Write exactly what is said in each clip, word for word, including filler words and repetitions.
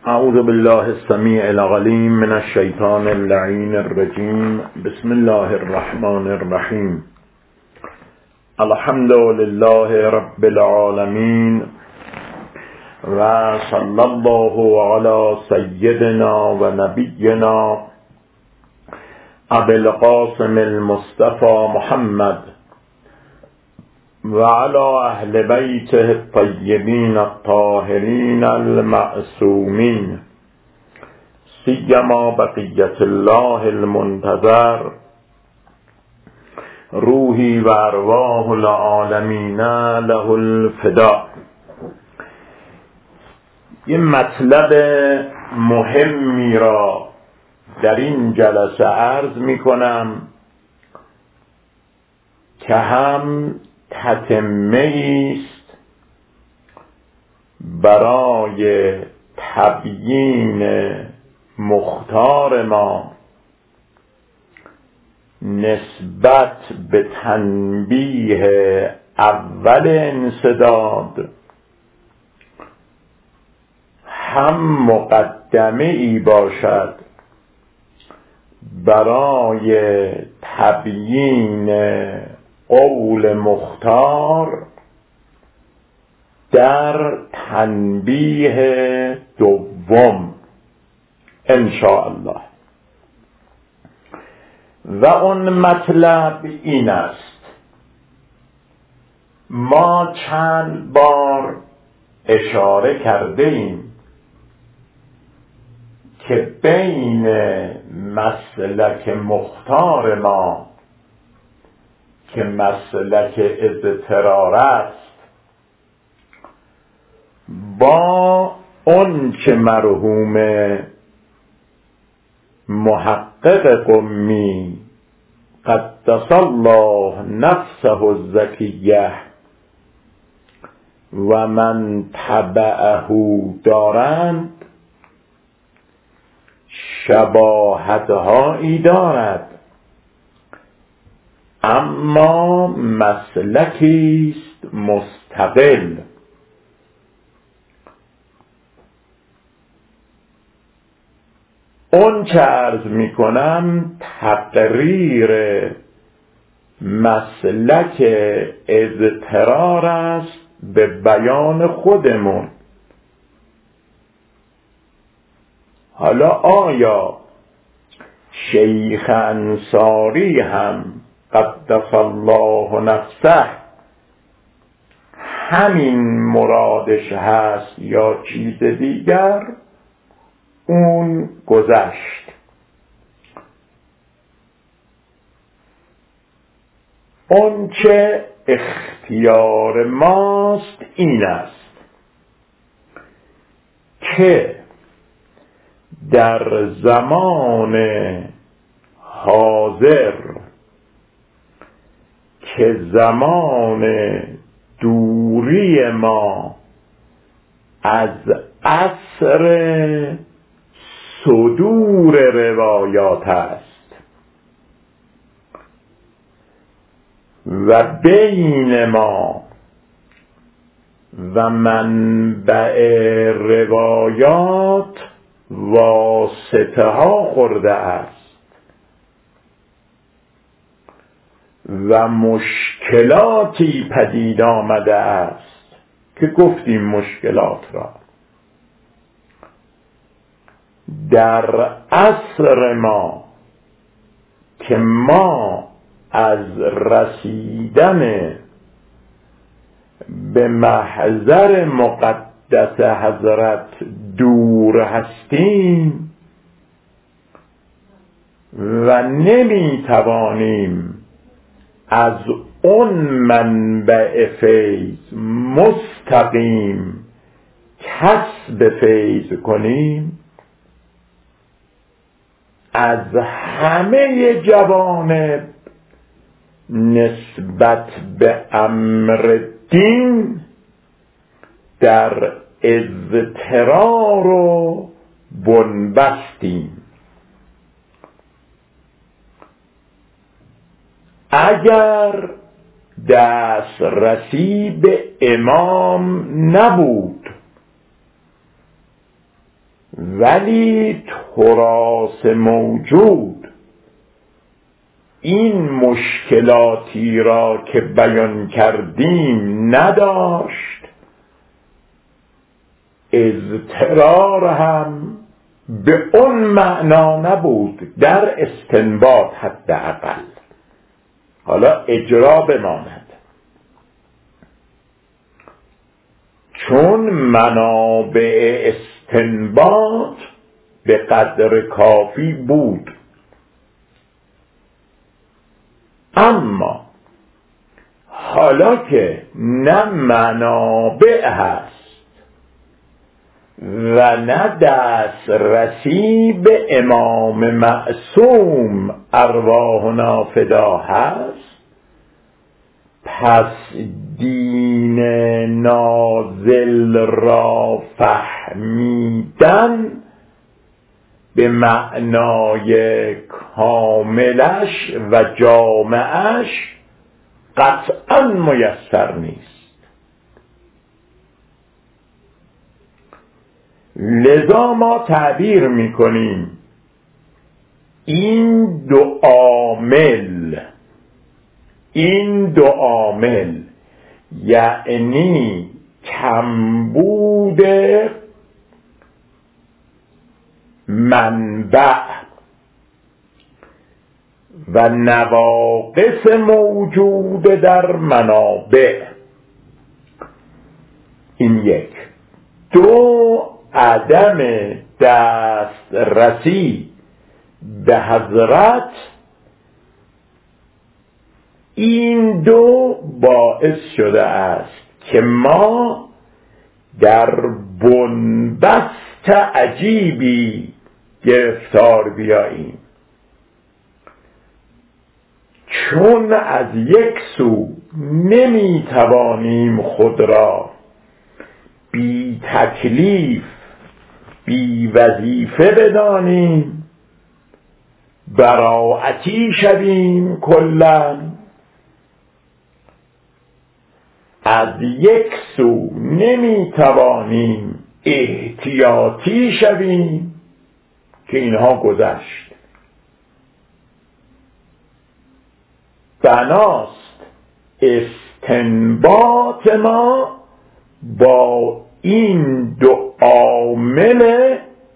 اعوذ بالله السمیع العلیم من الشیطان اللعین الرجیم. بسم الله الرحمن الرحیم. الحمد لله رب العالمین و صلی الله علی سیدنا و نبینا ابی القاسم المصطفى محمد و علی اهل بیته الطیبین الطاهرین المعصومین، سیما بقیت الله المنتظر، روحی و ارواح العالمین له الفداء. یه مطلب مهمی را در این جلسه عرض می کنم که هم تتمه است برای تبیین مختار ما نسبت به تنبیه اول انسداد، هم مقدمه ای باشد برای تبیین قول مختار در تنبیه دوم ان شاء الله. و اون مطلب این است: ما چند بار اشاره کرده ایم که بین مسلک مختار ما که مسلک اضطرار است با اون که مرحوم محقق قمی قدس الله نفسه الزکیه و من تبعه دارند شباهت‌هایی دارد، اما مسلکی است مستقل. اون چه عرض می کنم تقریر مسلک اضطرار است به بیان خودمون. حالا آیا شیخ انصاری هم قدس الله نفسه همین مرادش هست یا چیز دیگر؟ اون گذشت. اون چه اختیار ماست این است که در زمان حاضر که زمان دوری ما از عصر صدور روایات است و بین ما و منبع روایات واسطه ها خورده است و مشکلاتی پدید آمده است که گفتیم مشکلات را در عصر ما که ما از رسیدن به محضر مقدس حضرت دور هستیم و نمی توانیم از اون منبع فیض مستقیم کسب فیض کنیم، از همه جوانب نسبت به امر دین در اضطرار و بنبستیم. اگر دسترسی به امام نبود ولی تراث موجود این مشکلاتی را که بیان کردیم نداشت، اضطرار هم به اون معنا نبود در استنباط حداقل. حالا اجرا بماند، چون منابع استنباط به قدر کافی بود، اما حالا که نه منابع هست و نه دسترسی به امام معصوم ارواحنا فدا هست، پس دین نازل را فهمیدن به معنای کاملش و جامعش قطعا میسر نیست. لذا ما تعبیر میکنیم این دو عامل این دو عامل یعنی کمبود منبع و نواقص موجود در منابع، این یک. دو، عدم دسترسی به حضرت. این دو باعث شده است که ما در بنبست عجیبی گرفتار بیاییم، چون از یک سو نمی توانیم خود را بی تکلیف بی وظیفه بدانیم، براعتی شویم کلا، از یک سو نمی توانیم احتیاطی شویم که اینها گذشت. بناست استنباط ما با این دو عامل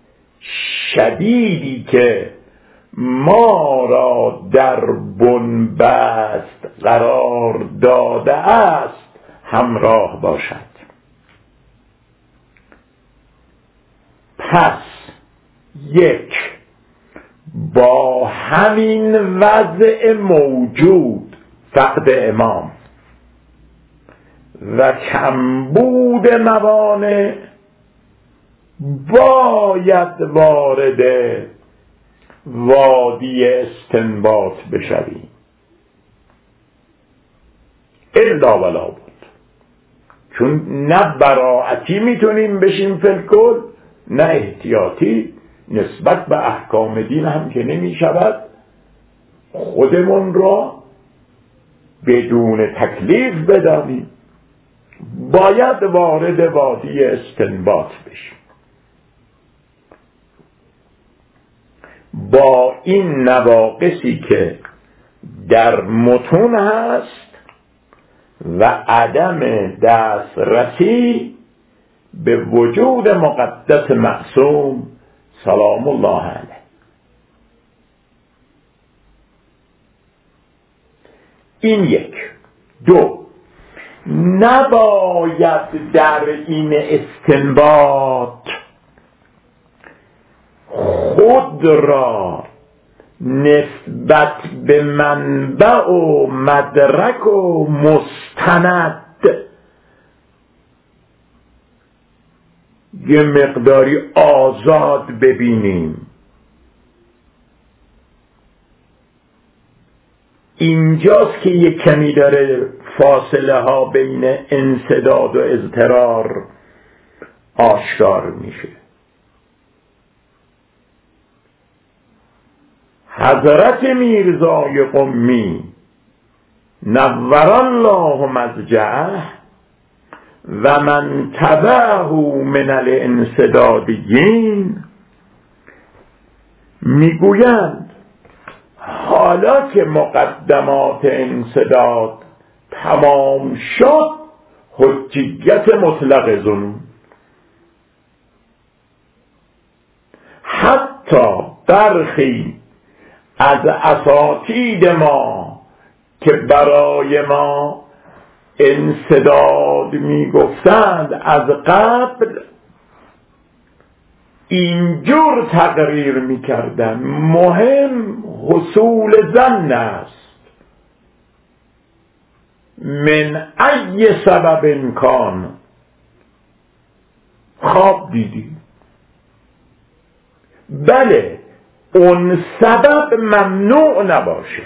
شدیدی که ما را در بنبست قرار داده است همراه باشد. پس یک، با همین وضع موجود فقد امام و کمبود موانع باید وارد وادی استنباط بشویم، الا ولا بود. چون نه براعتی میتونیم بشیم فی‌الکل، نه احتیاطی نسبت به احکام دین هم که نمی شود خودمون را بدون تکلیف بدانیم، باید وارد وادی استنباط بشیم. با این نواقصی که در متون هست و عدم دسترسی به وجود مقدس معصوم سلام الله علیه. این یک. دو، نباید در این استنباط خود را نسبت به منبع و مدرک و مستند یه مقداری آزاد ببینیم. اینجاست که یک کمی داره فاصله ها بین انسداد و اضطرار آشکار میشه. حضرت میرزای قمی نور الله مضجعه و من تبعه من الانسدادیین میگویند حالا که مقدمات انسداد تمام شد، حجیت مطلق ظنون. حتی برخی از اساتید ما که برای ما انسداد میگفتند از قبل اینجور تقریر میکردن مهم حصول ظن است، من ای سبب امکان. خواب دیدی، بله اون سبب ممنوع نباشه،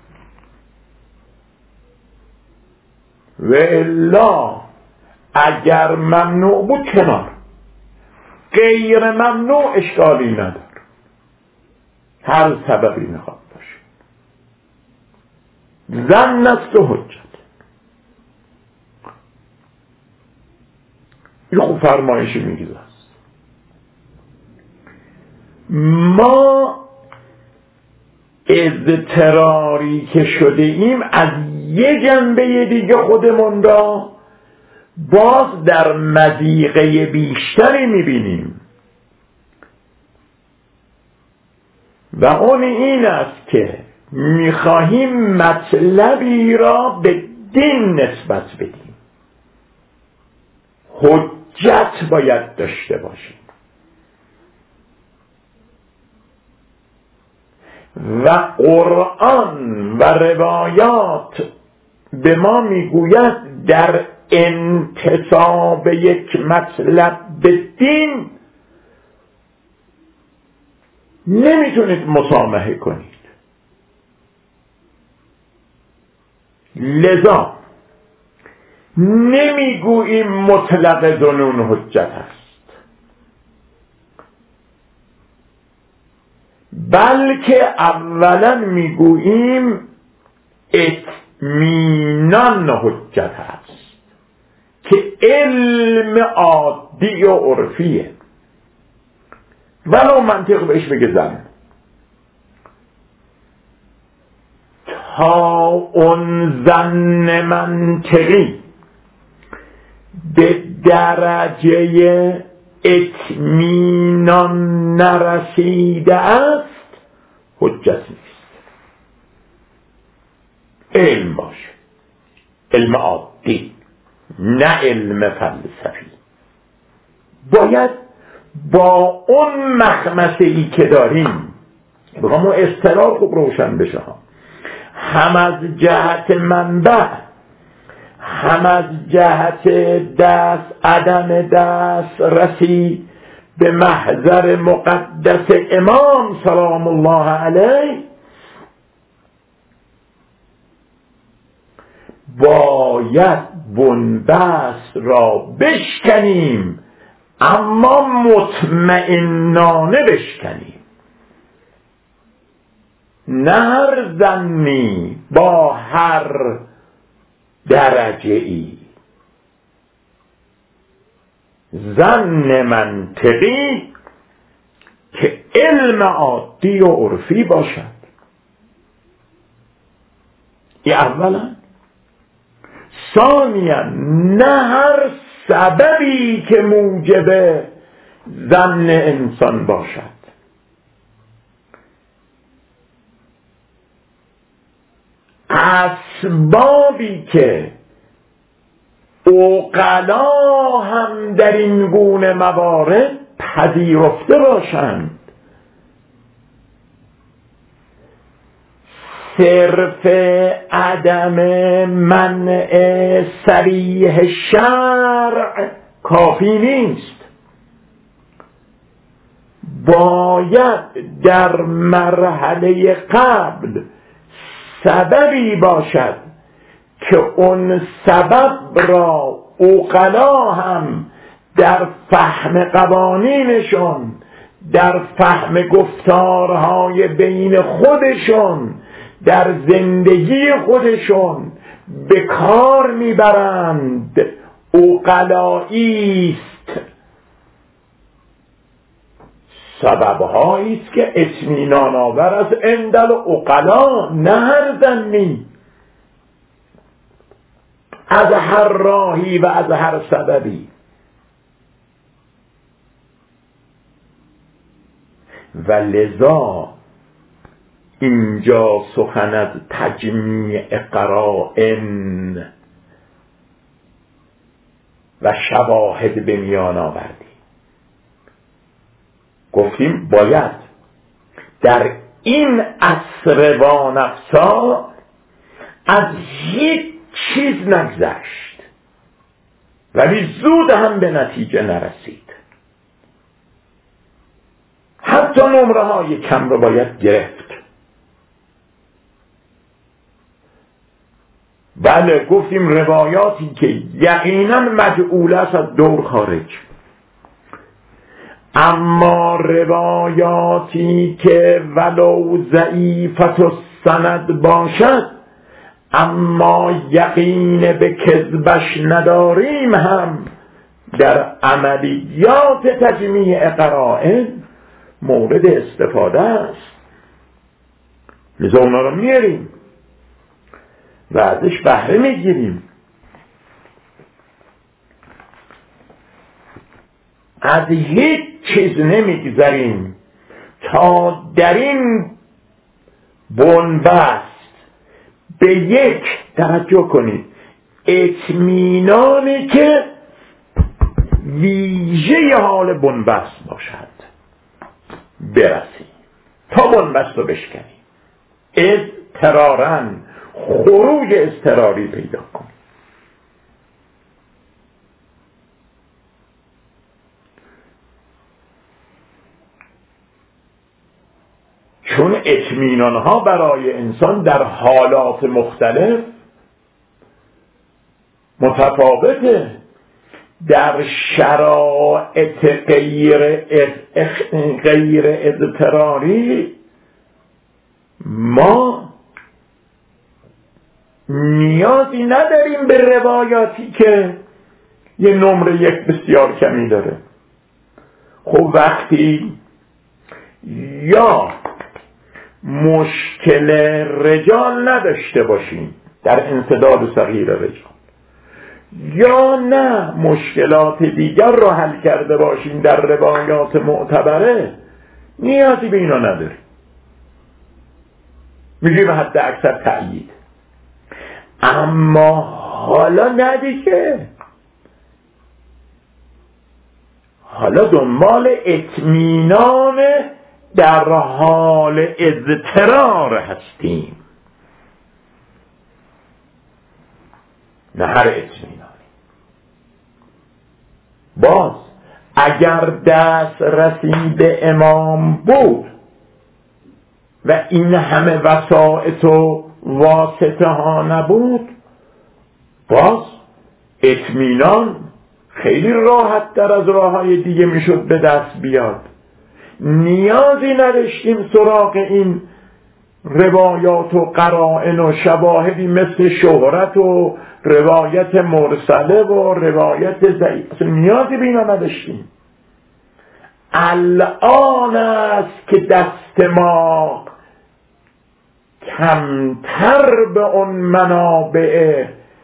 و الا اگر ممنوع بود کنار، غیر ممنوع اشکالی نداره، هر سببی میخواد باشه، ظن است و حجت. این خوب فرمایشی میگیز است. ما اضطراری که شده ایم از یه جنبه دیگه خودمون را باز در مضیقه بیشتری میبینیم، و اون این است که میخواهیم مطلبی را به دین نسبت بدیم، حجت باید داشته باشیم و قرآن و روایات به ما میگوید در انتساب یک مطلب به دین نمیتونید مسامحه کنید. لذا نمیگوییم مطلق ظنون حجت است، بلکه اولا میگوییم اطمینان حجت است که علم عادی و عرفیه، ولو منطق بهش بگه زن. تا اون زن منطقی به درجه اطمینان نرسیده است حجت نیست. علم باشه، علم عادی، نه علم فلسفی. باید با اون مخمسه ای که داریم، بخوام اون اضطرار خوب روشن بشه، هم از جهت منبع، هم از جهت دست عدم دست رسی به محضر مقدس امام سلام الله علیه، باید بنبست را بشکنیم، اما مطمئنانه بشکنیم، نه هر ظنی با هر درجه ای. ظن منطقی که علم عادی و عرفی باشد. ای اولا. ثانیا نه هر سببی که موجب ظن انسان باشد. اسبابی که عقلا هم در این گونه موارد پذیرفته باشند، صرف عدم منع صریح شرع کافی نیست. باید در مرحله قبل سببی باشد که اون سبب را عقلا هم در فهم قوانینشون، در فهم گفتارهای بین خودشون، در زندگی خودشون به کار میبرند. عقلایی است. سببهایی است که اطمینان آور از عندل عقلا، نه هر ظنی، از هر راهی و از هر سببی. و لذا اینجا سخن از تجمیع قرائن و شواهد به میان آوردیم. گفتیم باید در این عصر وانفسا از هیچ چیز نگذشت، ولی زود هم به نتیجه نرسید. حتی نمره های کم رو باید گرفت. بله گفتیم روایاتی که یقینا مجعول است از دور خارج، اما روایاتی که ولو ضعیفت السند باشد اما یقین به کذبش نداریم، هم در عملیات تجمیع قرائن مورد استفاده است. لذا اونا رو میاریم و ازش بهره میگیریم. از هیچ چیز نمیگذریم تا در این بنبست به یک، توجه کنید، اطمینانی که ویژه حال بنبست باشد برسیم، تا بنبست رو بشکنیم، اضطرارن خروج اضطراری پیدا کنیم. چون اطمینان ها برای انسان در حالات مختلف متفاوته. در شرایط غیر غیر اضطراری ما نیازی نداریم به روایاتی که یه نمره یک بسیار کمی داره. خب وقتی یا مشکل رجال نداشته باشیم در انسداد صغیر رجال، یا نه مشکلات دیگر رو حل کرده باشیم در روایات معتبره، نیازی به اینا نداریم، میگیم حد اکثر تأیید. اما حالا ندیگه، حالا دنبال اطمینان در حال اضطرار هستیم، نه هر اطمینانی. باز اگر دست رسید امام بود و این همه وسائط و واسطه ها نبود، باز اطمینان خیلی راحت در از راه های دیگه میشد به دست بیاد. نیازی نداشتیم سراغ این روایات و قرائن و شواهدی مثل شهرت و روایت مرسله و روایت ضعیف، اصلا نیازی به اینا نداشتیم. الان است که دست ما کمتر به اون منابع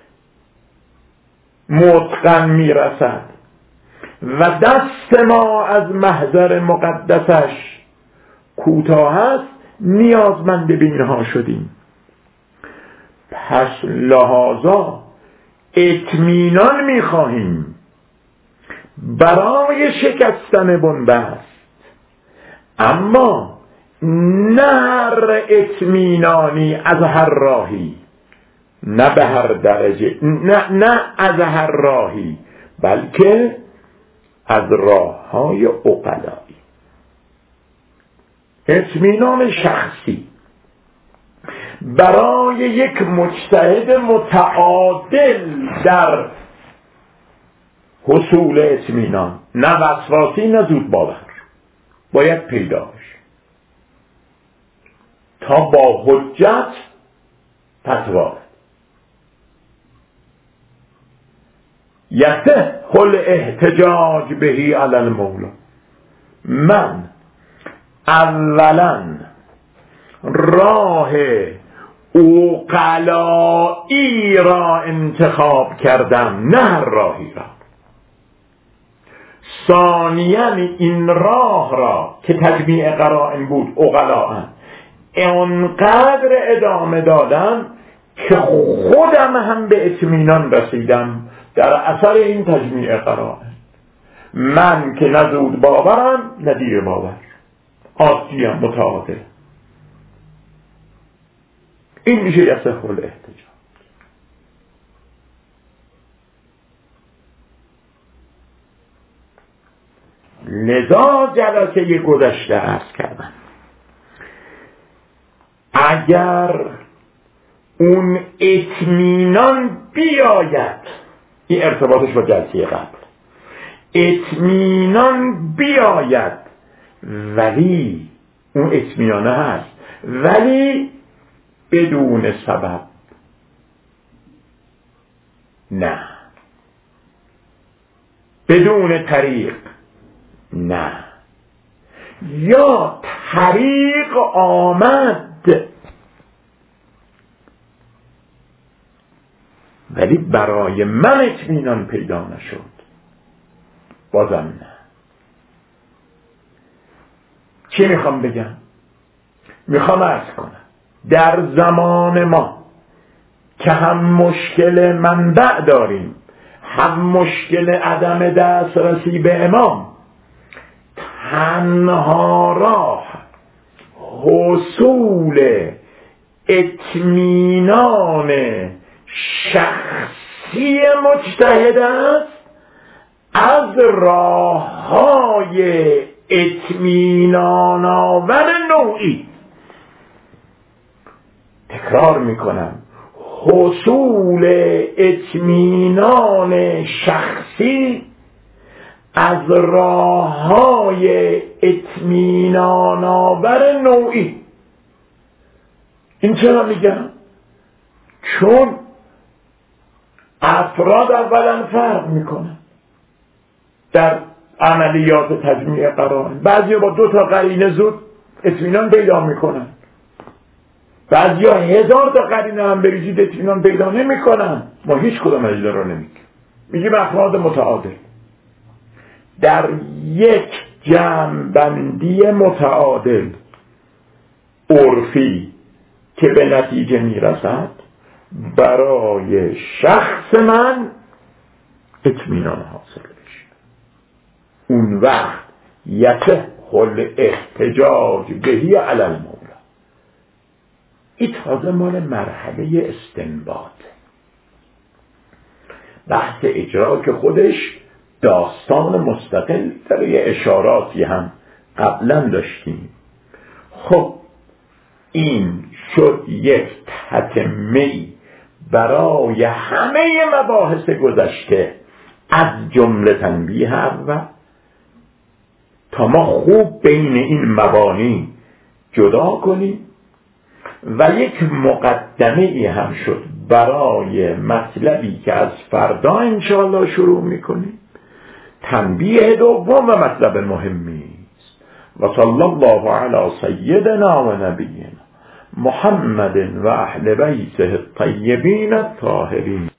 متقن میرسد و دست ما از محضر مقدسش کوتاه است، نیازمند به اینها شدیم. پس لحاظا اطمینان میخواهیم برای شکستن بنبست، اما نه هر اطمینانی از هر راهی، نه به هر درجه، نه, نه از هر راهی، بلکه از راه های عقلایی. اطمینان شخصی برای یک مجتهد متعادل در حصول اطمینان، نه وسواسی نه زود باور، باید پیدا بشه تا با حجت فتوا یصح الاحتجاج بهی علی المولا. من اولا راه عقلایی را انتخاب کردم، نه هر راهی را. ثانیاً این راه را که تجمیع قرائن بود، عقلاء، انقدر ادامه دادم که خودم هم به اطمینان رسیدم در اثر این تجمیع قرائن. من که نه زود باورم نه دیر باور، عادیم، متعادل. این میشه یصح الاحتجاج. لذا جلسه گذشته عرض کردم اگر اون اطمینان بیاید، این ارتباطش با جلسه قبل، اطمینان بیاید ولی اون اطمینانه هست ولی بدون سبب، نه بدون طریق، نه، یا طریق آمد ولی برای من اطمینان پیدا نشد، بازم نه. چی میخوام بگم؟ میخوام عرض کنم در زمان ما که هم مشکل منبع داریم، هم مشکل عدم دسترسی به امام، تنها راه حصول اطمینان شخصی مجتهد است از راه‌های اطمینان آور نوعی. تکرار میکنم، حصول اطمینان شخصی از راه‌های اطمینان آور نوعی. این چرا میگم؟ چون افراد اولا فرق میکنن در عملیات تجمیع قرائن. بعضی با دو تا قرینه زود اطمینان پیدا میکنن، بعضی ها هزار تا قرینه هم بریزید اطمینان پیدا نمیکنن. ما هیچ کدام اجزا رو نمیگیم، میگیم افراد متعادل در یک جمع‌بندی متعادل عرفی که به نتیجه میرسد برای شخص من اطمینان حاصل بشه. اون وقت یصح الاحتجاج بهی علی المولا. این تازه مال مرحله استنباط. بحث اجرا که خودش داستان مستقل در یه اشاراتی هم قبلا داشتیم. خب این شد یک تتمه‌ای برای همه مباحث گذشته از جمله تنبیه اول، تا ما خوب بین این مبانی جدا کنیم، و یک مقدمه ای هم شد برای مطلبی که از فردا انشاءالله شروع میکنیم، تنبیه دوم و مطلب مهمی است. و صلی الله علی سیدنا و نبینا محمد و اهل بیته الطیبین الطاهرین.